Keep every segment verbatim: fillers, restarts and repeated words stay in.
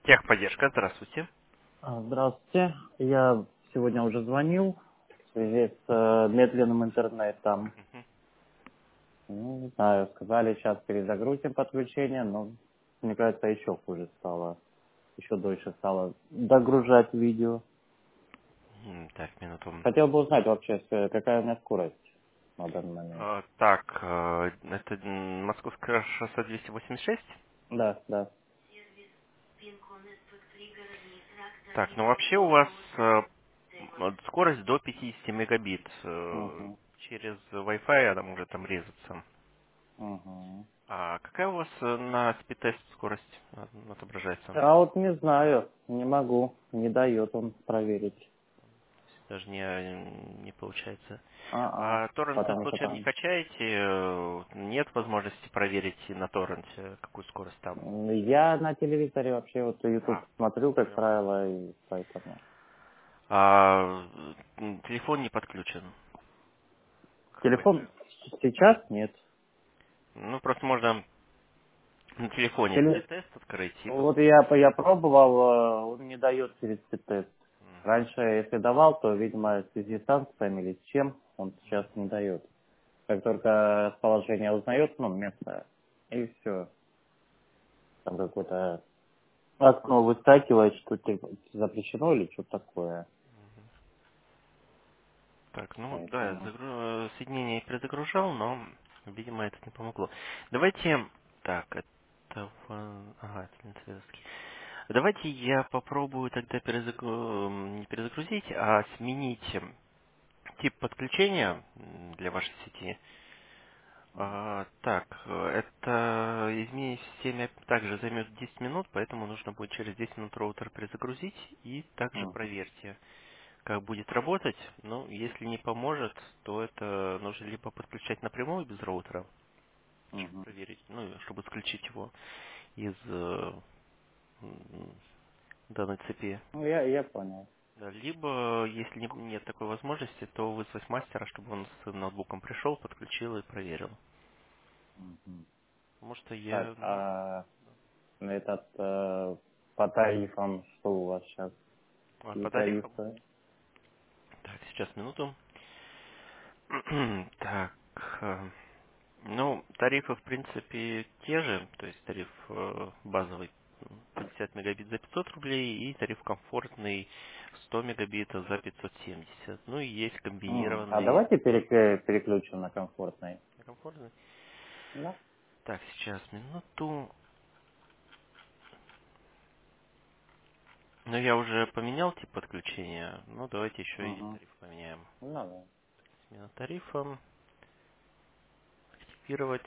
Техподдержка, здравствуйте. А, Здравствуйте. Я сегодня уже звонил в связи с э, медленным интернетом. Мгм. Ну, не знаю, сказали, сейчас перезагрузим подключение, но мне кажется, еще хуже стало. Еще дольше стало догружать видео. М, Так, минуту. Хотел бы узнать вообще, с- какая у меня скорость на данный момент. А, Так, э, это м, Московское шоссе двести восемьдесят шесть. Да, да. Так, ну вообще у вас э, вот скорость до пятидесяти мегабит. Э, Угу, Через Wi-Fi она может там резаться. угу. А какая у вас э, на спидтест скорость э, отображается? А вот не знаю, не могу, не дает он проверить. Даже не, не получается. А-а, А торренты потому что случайно не там качаете? Э, Нет возможности проверить на торренте, какую скорость там? М, Я на телевизоре вообще вот YouTube А, смотрю, как понял. правило, и поэтому. А м, телефон не подключен к Телефон Wi-Fi. сейчас нет. Ну, просто можно на телефоне Теле- спид-тест открыть и Вот посмотреть. я, по- я пробовал, э, он не дает через тест. Мгм. Раньше, если давал, то, видимо, в связи с санкциями или с чем, он сейчас не дает. Как только расположение узнает, ну, место, и все. Там какое-то окно выскакивает, что типа запрещено или что-то такое. Так, ну да, Поэтому. загру- э, соединение перезагружал, но, видимо, это не помогло. Давайте, так, это, в- ага, это не советский. Давайте я попробую тогда перезагру- м, не перезагрузить, а сменить м, тип подключения м, для вашей сети. А, так, э, это изменение в системе также займет десять минут, поэтому нужно будет через десять минут роутер перезагрузить и также Мгм, проверьте, как будет работать. Ну, если не поможет, то это нужно либо подключать напрямую без роутера, чтобы мгм. проверить, ну, и чтобы исключить его из э, м, данной цепи. Ну, я, я понял. Да, либо, если не- нет такой возможности, то вызвать мастера, чтобы он с ноутбуком пришел, подключил и проверил. Мгм. Потому что Так, я, ну, а этот э, по тарифам, что у вас сейчас? а Какие по тарифам. тарифы? Так, сейчас минуту. Так, э, ну, тарифы, в принципе, те же, то есть тариф э, базовый м, пятьдесят мегабит за пятьсот рублей и тариф комфортный сто мегабитов за пятьсот семьдесят. Ну и есть М, А комбинированный. давайте перек- переключим на комфортный. Комфортный. Да. Так, сейчас минуту. Ну, я уже поменял тип подключения. Ну, давайте еще и Угу. тариф поменяем. Ну да. Смена тарифа. Активировать.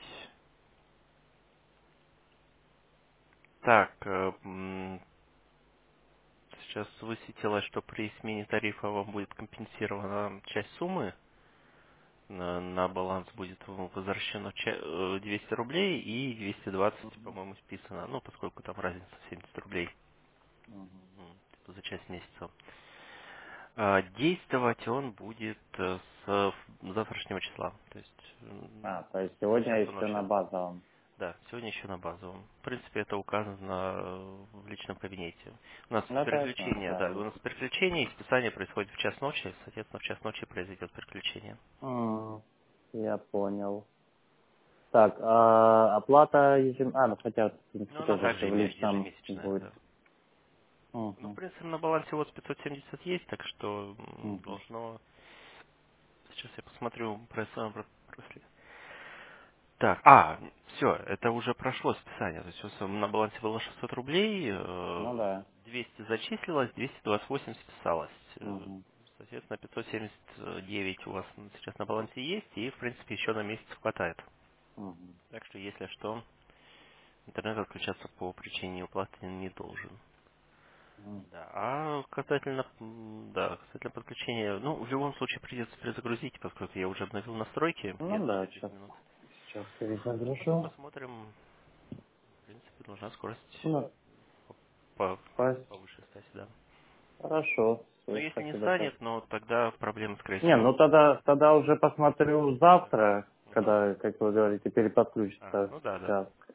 Так, э, м, сейчас высветилось, что при смене тарифа вам будет компенсирована часть суммы. На, на баланс будет вам возвращено ча- э, двести рублей и двести двадцать, по-моему, списано. Ну, поскольку там разница семьдесят рублей Мгм. м, типа за часть месяца. А, действовать он будет э, с завтрашнего числа. То есть м, А, то есть с сегодня часу еще на ночи. базовом. Да, сегодня еще на базовом. В принципе, это указано э, в личном кабинете. У нас Ну это я знаю, переключение, да. да, у нас переключение и списание происходит в час ночи, соответственно, в час ночи произойдет переключение. М, Я понял. Так, а оплата ежем... А, ну хотя, в Ну, принципе, она тоже также все в еме- личном ежемесячная, будет. да. Ну, в Угу. принципе, на балансе вот пятьсот семьдесят есть, так что м, Угу. должно... Сейчас я посмотрю про, про- про- Так, а, все, это уже прошло списание. То есть у вас на балансе было шестьсот рублей, э, Ну да. двести зачислилось, двести двадцать восемь списалось. Э, Угу. Соответственно, пятьсот семьдесят девять у вас сейчас на балансе есть, и, в принципе, еще на месяц хватает. Угу. Так что, если что, интернет отключаться по причине неуплаты не должен. Да, а касательно, м, да, касательно подключения, ну, в любом случае придется перезагрузить, поскольку я уже обновил настройки, и Ну это да, займет десять сейчас, минут. сейчас Потом перезагружу. посмотрим. В принципе, должна скорость Ну, по- спасибо. повыше стать, да. Хорошо, Но все, если не спасибо. Так. станет, но тогда проблемы, скорее Не, всего, ну тогда, будут. тогда уже посмотрю Да. завтра, Мгм. когда, как вы говорите, А, переподключится ну да, да. сейчас.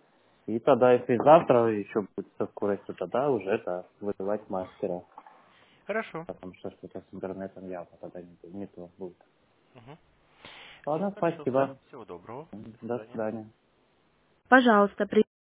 И тогда, если завтра еще будет со скоростью, тогда уже это вызывать мастера. Хорошо. Потому что что-то с интернетом явно тогда не, не то будет. Угу. Все, Ладно, хорошо, все. спасибо. Всего доброго. До До свидания. свидания. Пожалуйста, при